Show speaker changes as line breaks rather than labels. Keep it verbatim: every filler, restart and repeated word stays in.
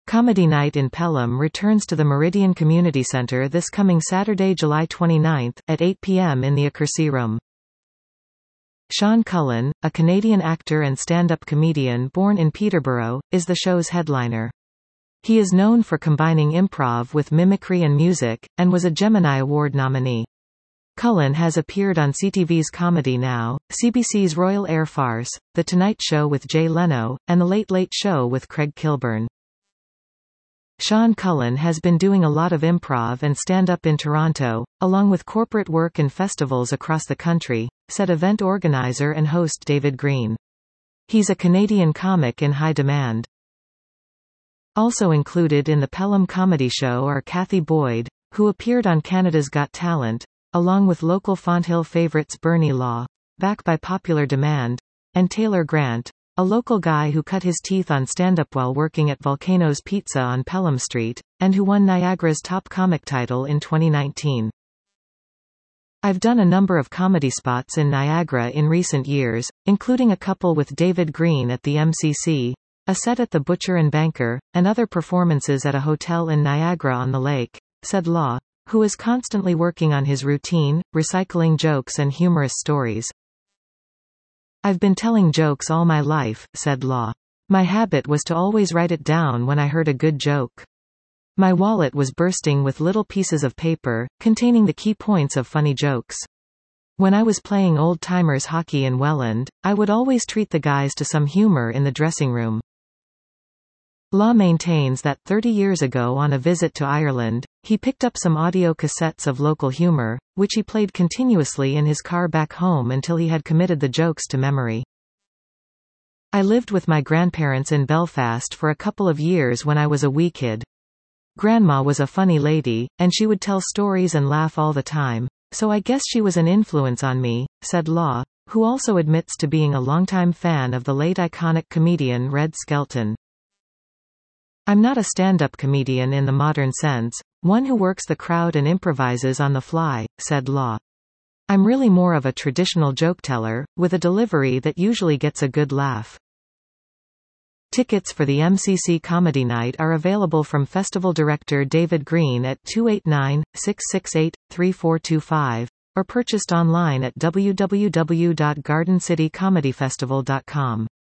Comedy Night in Pelham returns to the Meridian Community Centre this coming Saturday, July twenty-ninth, at eight p m in the Accuracy Room. Sean Cullen, a Canadian actor and stand-up comedian born in Peterborough, is the show's headliner. He is known for combining improv with mimicry and music, and was a Gemini Award nominee. Cullen has appeared on C T V's Comedy Now, C B C's Royal Air Farce, The Tonight Show with Jay Leno, and The Late Late Show with Craig Kilborn. Sean Cullen has been doing a lot of improv and stand-up in Toronto, along with corporate work and festivals across the country, said event organizer and host David Green. He's a Canadian comic in high demand. Also included in the Pelham Comedy Show are Kathy Boyd, who appeared on Canada's Got Talent, along with local Fonthill favourites Bernie Law, back by popular demand, and Taylor Grant, a local guy who cut his teeth on stand-up while working at Volcano's Pizza on Pelham Street, and who won Niagara's top comic title in twenty nineteen. I've done a number of comedy spots in Niagara in recent years, including a couple with David Green at the M C C, a set at the Butcher and Banker, and other performances at a hotel in Niagara-on-the-Lake, said Law, who is constantly working on his routine, recycling jokes and humorous stories. I've been telling jokes all my life, said Law. My habit was to always write it down when I heard a good joke. My wallet was bursting with little pieces of paper, containing the key points of funny jokes. When I was playing old-timers hockey in Welland, I would always treat the guys to some humor in the dressing room. Law maintains that thirty years ago on a visit to Ireland, he picked up some audio cassettes of local humor, which he played continuously in his car back home until he had committed the jokes to memory. I lived with my grandparents in Belfast for a couple of years when I was a wee kid. Grandma was a funny lady, and she would tell stories and laugh all the time, so I guess she was an influence on me, said Law, who also admits to being a longtime fan of the late iconic comedian Red Skelton. I'm not a stand-up comedian in the modern sense, one who works the crowd and improvises on the fly, said Law. I'm really more of a traditional joke teller, with a delivery that usually gets a good laugh. Tickets for the M C C Comedy Night are available from festival director David Green at two eight nine, six six eight, three four two five, or purchased online at w w w dot garden city comedy festival dot com.